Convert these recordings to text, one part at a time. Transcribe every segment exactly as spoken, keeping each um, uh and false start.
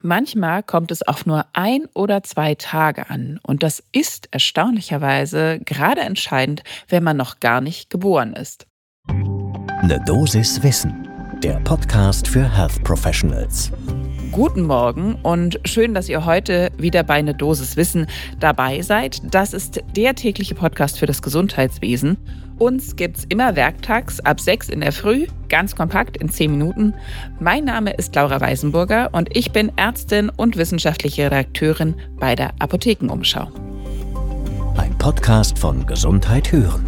Manchmal kommt es auf nur ein oder zwei Tage an. Und das ist erstaunlicherweise gerade entscheidend, wenn man noch gar nicht geboren ist. Ne Dosis Wissen, der Podcast für Health Professionals. Guten Morgen und schön, dass ihr heute wieder bei Ne Dosis Wissen dabei seid. Das ist der tägliche Podcast für das Gesundheitswesen. Uns gibt's immer werktags ab sechs in der Früh, ganz kompakt in zehn Minuten. Mein Name ist Laura Weisenburger und ich bin Ärztin und wissenschaftliche Redakteurin bei der Apothekenumschau. Ein Podcast von Gesundheit hören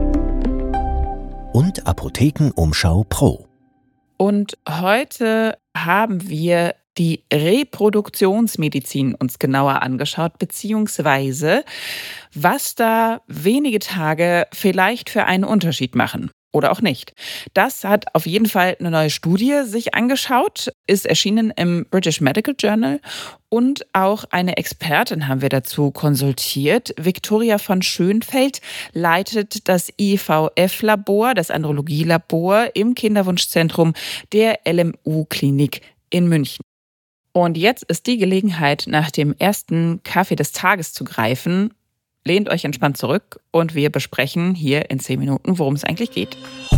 und Apothekenumschau Pro. Und heute haben wir die Reproduktionsmedizin uns genauer angeschaut, beziehungsweise was da wenige Tage vielleicht für einen Unterschied machen oder auch nicht. Das hat auf jeden Fall eine neue Studie sich angeschaut, ist erschienen im British Medical Journal und auch eine Expertin haben wir dazu konsultiert. Viktoria von Schönfeld leitet das I V F-Labor, das Andrologielabor im Kinderwunschzentrum der L M U-Klinik in München. Und jetzt ist die Gelegenheit, nach dem ersten Kaffee des Tages zu greifen. Lehnt euch entspannt zurück und wir besprechen hier in zehn Minuten, worum es eigentlich geht.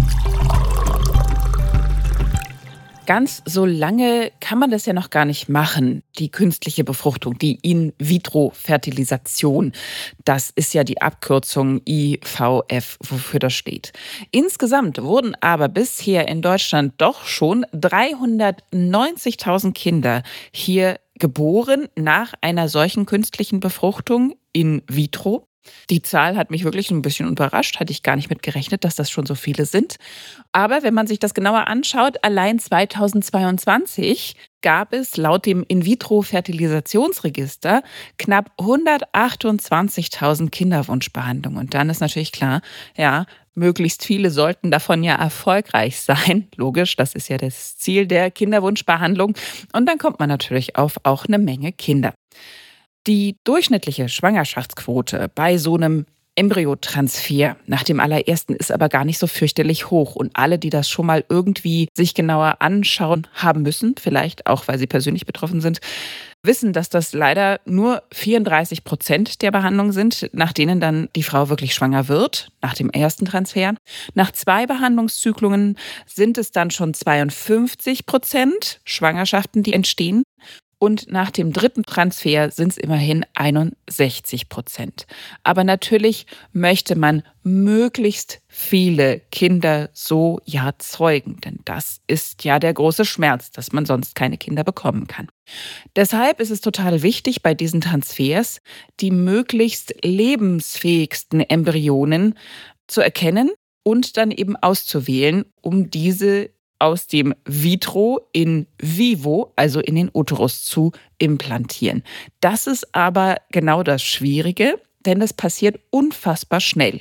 Ganz so lange kann man das ja noch gar nicht machen, die künstliche Befruchtung, die In-vitro-Fertilisation. Das ist ja die Abkürzung I V F, wofür das steht. Insgesamt wurden aber bisher in Deutschland doch schon dreihundertneunzigtausend Kinder hier geboren nach einer solchen künstlichen Befruchtung in vitro. Die Zahl hat mich wirklich ein bisschen überrascht, hatte ich gar nicht mit gerechnet, dass das schon so viele sind. Aber wenn man sich das genauer anschaut, allein zweitausendzweiundzwanzig gab es laut dem In-vitro-Fertilisationsregister knapp hundertachtundzwanzigtausend Kinderwunschbehandlungen. Und dann ist natürlich klar, ja, möglichst viele sollten davon ja erfolgreich sein. Logisch, das ist ja das Ziel der Kinderwunschbehandlung. Und dann kommt man natürlich auf auch eine Menge Kinder. Die durchschnittliche Schwangerschaftsquote bei so einem Embryotransfer nach dem allerersten ist aber gar nicht so fürchterlich hoch. Und alle, die das schon mal irgendwie sich genauer anschauen haben müssen, vielleicht auch, weil sie persönlich betroffen sind, wissen, dass das leider nur vierunddreißig Prozent der Behandlungen sind, nach denen dann die Frau wirklich schwanger wird, nach dem ersten Transfer. Nach zwei Behandlungszyklungen sind es dann schon zweiundfünfzig Prozent Schwangerschaften, die entstehen. Und nach dem dritten Transfer sind es immerhin einundsechzig Prozent. Aber natürlich möchte man möglichst viele Kinder so ja zeugen. Denn das ist ja der große Schmerz, dass man sonst keine Kinder bekommen kann. Deshalb ist es total wichtig, bei diesen Transfers die möglichst lebensfähigsten Embryonen zu erkennen und dann eben auszuwählen, um diese aus dem Vitro in vivo, also in den Uterus, zu implantieren. Das ist aber genau das Schwierige, denn das passiert unfassbar schnell.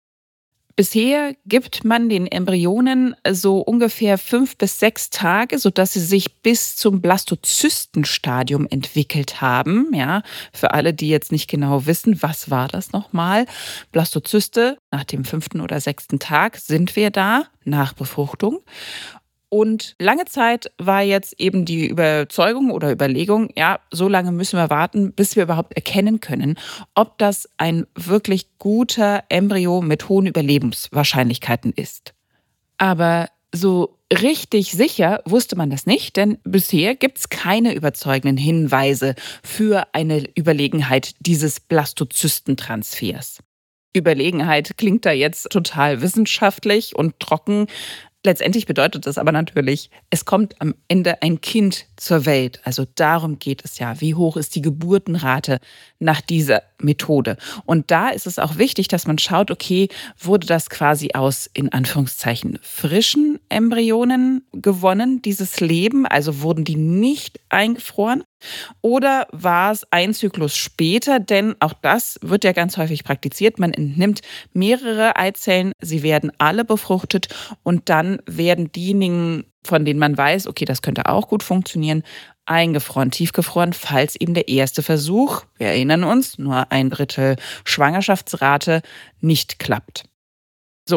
Bisher gibt man den Embryonen so ungefähr fünf bis sechs Tage, sodass sie sich bis zum Blastozystenstadium entwickelt haben. Ja, für alle, die jetzt nicht genau wissen, was war das nochmal? Blastozyste, nach dem fünften oder sechsten Tag sind wir da, nach Befruchtung. Und lange Zeit war jetzt eben die Überzeugung oder Überlegung, ja, so lange müssen wir warten, bis wir überhaupt erkennen können, ob das ein wirklich guter Embryo mit hohen Überlebenswahrscheinlichkeiten ist. Aber so richtig sicher wusste man das nicht, denn bisher gibt es keine überzeugenden Hinweise für eine Überlegenheit dieses Blastozystentransfers. Überlegenheit klingt da jetzt total wissenschaftlich und trocken. Letztendlich bedeutet das aber natürlich, es kommt am Ende ein Kind zur Welt. Also darum geht es ja. Wie hoch ist die Geburtenrate nach dieser Methode? Und da ist es auch wichtig, dass man schaut, okay, wurde das quasi aus, in Anführungszeichen, frischen Embryonen gewonnen, dieses Leben? Also wurden die nicht eingefroren? Oder war es ein Zyklus später? Denn auch das wird ja ganz häufig praktiziert. Man entnimmt mehrere Eizellen, sie werden alle befruchtet und dann werden diejenigen, von denen man weiß, okay, das könnte auch gut funktionieren, eingefroren, tiefgefroren, falls eben der erste Versuch, wir erinnern uns, nur ein Drittel Schwangerschaftsrate, nicht klappt. So,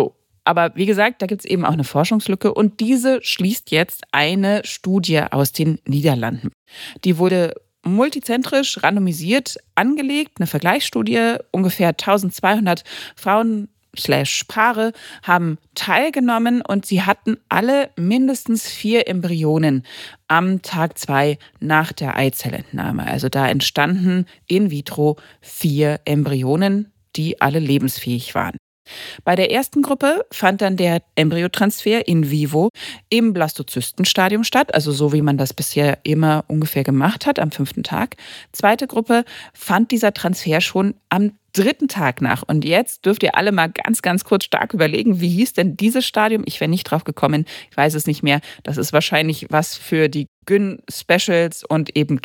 Aber wie gesagt, da gibt es eben auch eine Forschungslücke und diese schließt jetzt eine Studie aus den Niederlanden. Die wurde multizentrisch randomisiert angelegt, eine Vergleichsstudie. Ungefähr eintausendzweihundert Frauen slash Paare haben teilgenommen und sie hatten alle mindestens vier Embryonen am Tag zwei nach der Eizellentnahme. Also da entstanden in vitro vier Embryonen, die alle lebensfähig waren. Bei der ersten Gruppe fand dann der Embryotransfer in vivo im Blastozystenstadium statt, also so wie man das bisher immer ungefähr gemacht hat, am fünften Tag. Zweite Gruppe fand dieser Transfer schon am dritten Tag nach. Und jetzt dürft ihr alle mal ganz, ganz kurz stark überlegen, wie hieß denn dieses Stadium? Ich wäre nicht drauf gekommen, ich weiß es nicht mehr. Das ist wahrscheinlich was für die Gyn-Specials und eben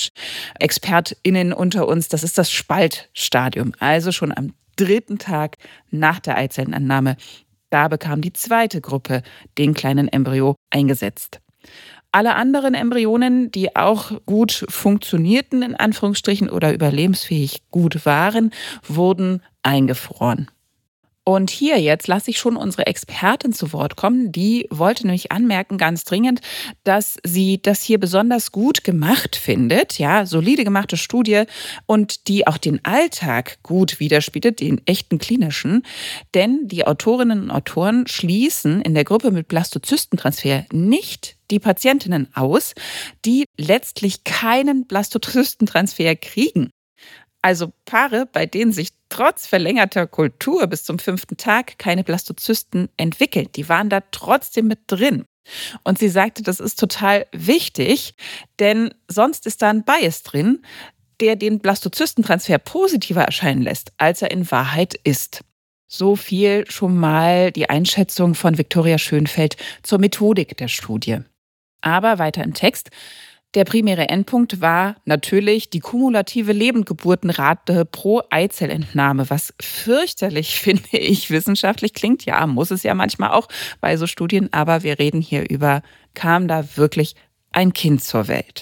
Kinderwunsch-ExpertInnen unter uns. Das ist das Spaltstadium, also schon am dritten Tag nach der Eizellenannahme. Da bekam die zweite Gruppe den kleinen Embryo eingesetzt. Alle anderen Embryonen, die auch gut funktionierten, in Anführungsstrichen, oder überlebensfähig gut waren, wurden eingefroren. Und hier jetzt lasse ich schon unsere Expertin zu Wort kommen. Die wollte nämlich anmerken, ganz dringend, dass sie das hier besonders gut gemacht findet. Ja, solide gemachte Studie und die auch den Alltag gut widerspiegelt, den echten klinischen. Denn die Autorinnen und Autoren schließen in der Gruppe mit Blastozystentransfer nicht die Patientinnen aus, die letztlich keinen Blastozystentransfer kriegen. Also Paare, bei denen sich trotz verlängerter Kultur bis zum fünften Tag keine Blastozysten entwickeln. Die waren da trotzdem mit drin. Und sie sagte, das ist total wichtig, denn sonst ist da ein Bias drin, der den Blastozystentransfer positiver erscheinen lässt, als er in Wahrheit ist. So viel schon mal die Einschätzung von Viktoria Schönfeld zur Methodik der Studie. Aber weiter im Text. Der primäre Endpunkt war natürlich die kumulative Lebendgeburtenrate pro Eizellentnahme, was fürchterlich, finde ich, wissenschaftlich klingt. Ja, muss es ja manchmal auch bei so Studien, aber wir reden hier über, kam da wirklich ein Kind zur Welt?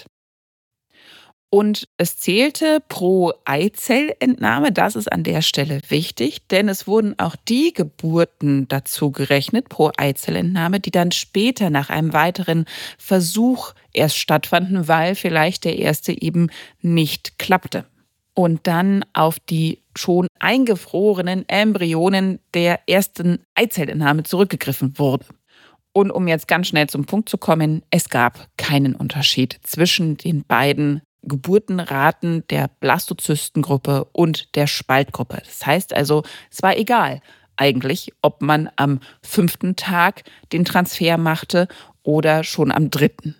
Und es zählte pro Eizellentnahme, das ist an der Stelle wichtig, denn es wurden auch die Geburten dazu gerechnet pro Eizellentnahme, die dann später nach einem weiteren Versuch erst stattfanden, weil vielleicht der erste eben nicht klappte. Und dann auf die schon eingefrorenen Embryonen der ersten Eizellentnahme zurückgegriffen wurde. Und um jetzt ganz schnell zum Punkt zu kommen, es gab keinen Unterschied zwischen den beiden Geburtenraten der Blastozystengruppe und der Spaltgruppe. Das heißt also, es war egal eigentlich, ob man am fünften Tag den Transfer machte oder schon am dritten.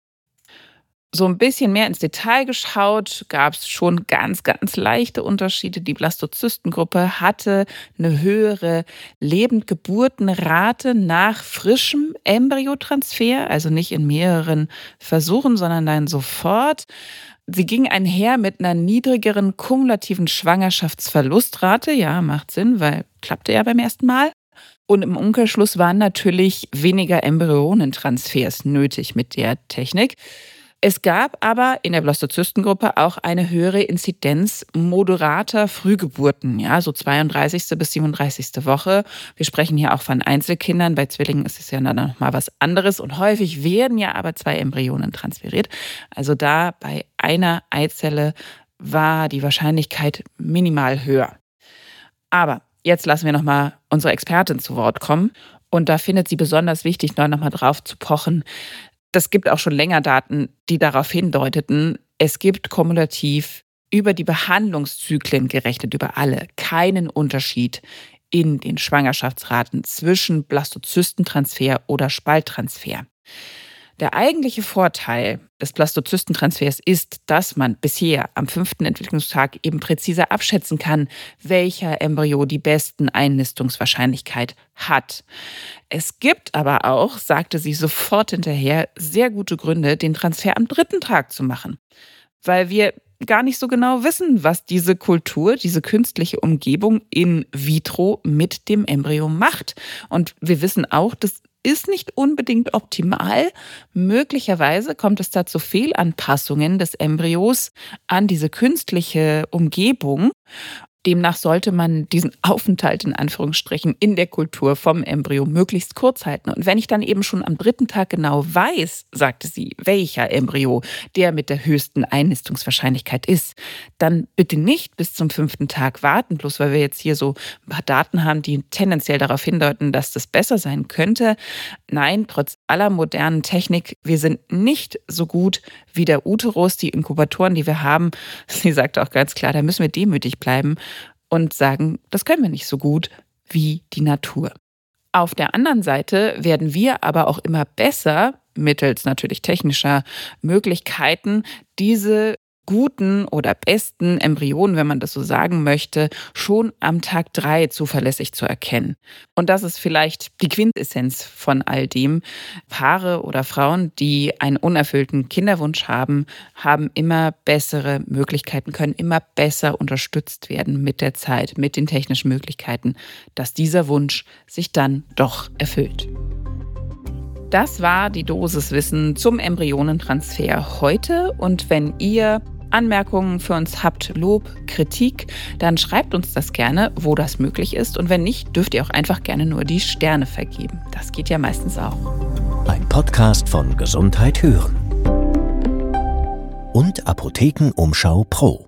So ein bisschen mehr ins Detail geschaut, gab es schon ganz, ganz leichte Unterschiede. Die Blastozystengruppe hatte eine höhere Lebendgeburtenrate nach frischem Embryotransfer, also nicht in mehreren Versuchen, sondern dann sofort. Sie ging einher mit einer niedrigeren kumulativen Schwangerschaftsverlustrate. Ja, macht Sinn, weil klappte ja beim ersten Mal. Und im Umkehrschluss waren natürlich weniger Embryonentransfers nötig mit der Technik. Es gab aber in der Blastozystengruppe auch eine höhere Inzidenz moderater Frühgeburten, ja, so zweiunddreißigste bis siebenunddreißigste Woche. Wir sprechen hier auch von Einzelkindern, bei Zwillingen ist es ja dann noch mal was anderes und häufig werden ja aber zwei Embryonen transferiert. Also da bei einer Eizelle war die Wahrscheinlichkeit minimal höher. Aber jetzt lassen wir noch mal unsere Expertin zu Wort kommen und da findet sie besonders wichtig, noch mal drauf zu pochen. Das gibt auch schon länger Daten, die darauf hindeuteten, es gibt kumulativ über die Behandlungszyklen gerechnet, über alle, keinen Unterschied in den Schwangerschaftsraten zwischen Blastozystentransfer oder Spalttransfer. Der eigentliche Vorteil des Blastozystentransfers ist, dass man bisher am fünften Entwicklungstag eben präziser abschätzen kann, welcher Embryo die besten Einnistungswahrscheinlichkeit hat. Es gibt aber auch, sagte sie sofort hinterher, sehr gute Gründe, den Transfer am dritten Tag zu machen. Weil wir gar nicht so genau wissen, was diese Kultur, diese künstliche Umgebung in vitro mit dem Embryo macht. Und wir wissen auch, dass ist nicht unbedingt optimal. Möglicherweise kommt es da zu Fehlanpassungen des Embryos an diese künstliche Umgebung. Demnach sollte man diesen Aufenthalt in Anführungsstrichen in der Kultur vom Embryo möglichst kurz halten. Und wenn ich dann eben schon am dritten Tag genau weiß, sagte sie, welcher Embryo der mit der höchsten Einnistungswahrscheinlichkeit ist, dann bitte nicht bis zum fünften Tag warten, bloß weil wir jetzt hier so ein paar Daten haben, die tendenziell darauf hindeuten, dass das besser sein könnte. Nein, trotz aller modernen Technik, wir sind nicht so gut wie der Uterus, die Inkubatoren, die wir haben. Sie sagte auch ganz klar, da müssen wir demütig bleiben und sagen, das können wir nicht so gut wie die Natur. Auf der anderen Seite werden wir aber auch immer besser, mittels natürlich technischer Möglichkeiten, diese guten oder besten Embryonen, wenn man das so sagen möchte, schon am Tag drei zuverlässig zu erkennen. Und das ist vielleicht die Quintessenz von all dem. Paare oder Frauen, die einen unerfüllten Kinderwunsch haben, haben immer bessere Möglichkeiten, können immer besser unterstützt werden mit der Zeit, mit den technischen Möglichkeiten, dass dieser Wunsch sich dann doch erfüllt. Das war die Dosiswissen zum Embryonentransfer heute. Und wenn ihr Anmerkungen für uns habt, Lob, Kritik, dann schreibt uns das gerne, wo das möglich ist. Und wenn nicht, dürft ihr auch einfach gerne nur die Sterne vergeben. Das geht ja meistens auch. Ein Podcast von Gesundheit hören und Apothekenumschau Pro.